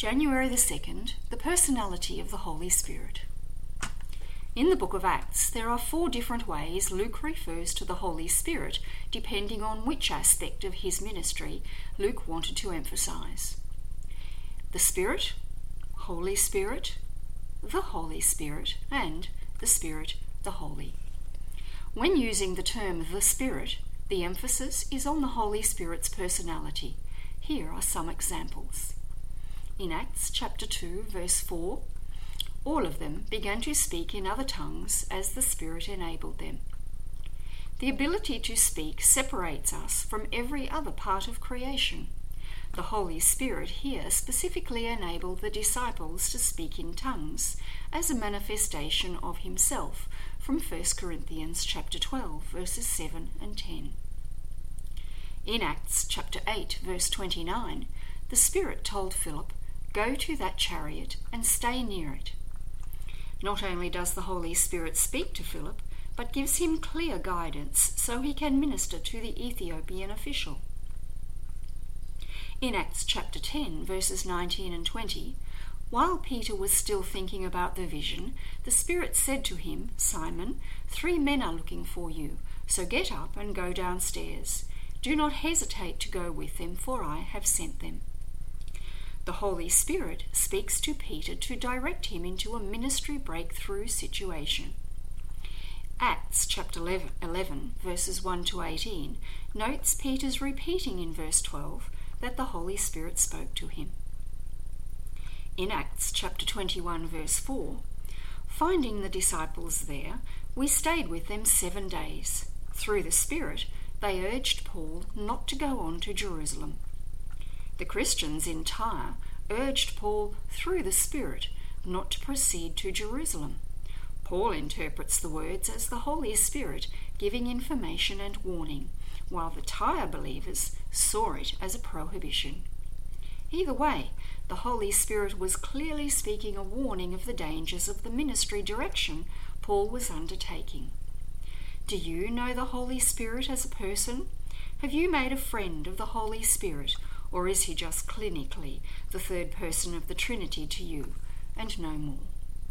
January the 2nd, the personality of the Holy Spirit. In the book of Acts, there are 4 different ways Luke refers to the Holy Spirit, depending on which aspect of his ministry Luke wanted to emphasize. The Spirit, Holy Spirit, the Holy Spirit, and the Spirit, the Holy. When using the term the Spirit, the emphasis is on the Holy Spirit's personality. Here are some examples. In Acts chapter 2, verse 4, all of them began to speak in other tongues as the Spirit enabled them. The ability to speak separates us from every other part of creation. The Holy Spirit here specifically enabled the disciples to speak in tongues as a manifestation of himself from 1 Corinthians chapter 12, verses 7 and 10. In Acts chapter 8, verse 29, the Spirit told Philip, "Go to that chariot and stay near it." Not only does the Holy Spirit speak to Philip, but gives him clear guidance so he can minister to the Ethiopian official. In Acts chapter 10, verses 19 and 20, while Peter was still thinking about the vision, the Spirit said to him, "Simon, 3 men are looking for you, so get up and go downstairs. Do not hesitate to go with them, for I have sent them." The Holy Spirit speaks to Peter to direct him into a ministry breakthrough situation. Acts chapter 11, verses 1 to 18, notes Peter's repeating in verse 12 that the Holy Spirit spoke to him. In Acts chapter 21, verse 4, finding the disciples there, we stayed with them 7 days. Through the Spirit, they urged Paul not to go on to Jerusalem. The Christians in Tyre urged Paul through the Spirit not to proceed to Jerusalem. Paul interprets the words as the Holy Spirit giving information and warning, while the Tyre believers saw it as a prohibition. Either way, the Holy Spirit was clearly speaking a warning of the dangers of the ministry direction Paul was undertaking. Do you know the Holy Spirit as a person? Have you made a friend of the Holy Spirit, or is he just clinically the third person of the Trinity to you, and no more?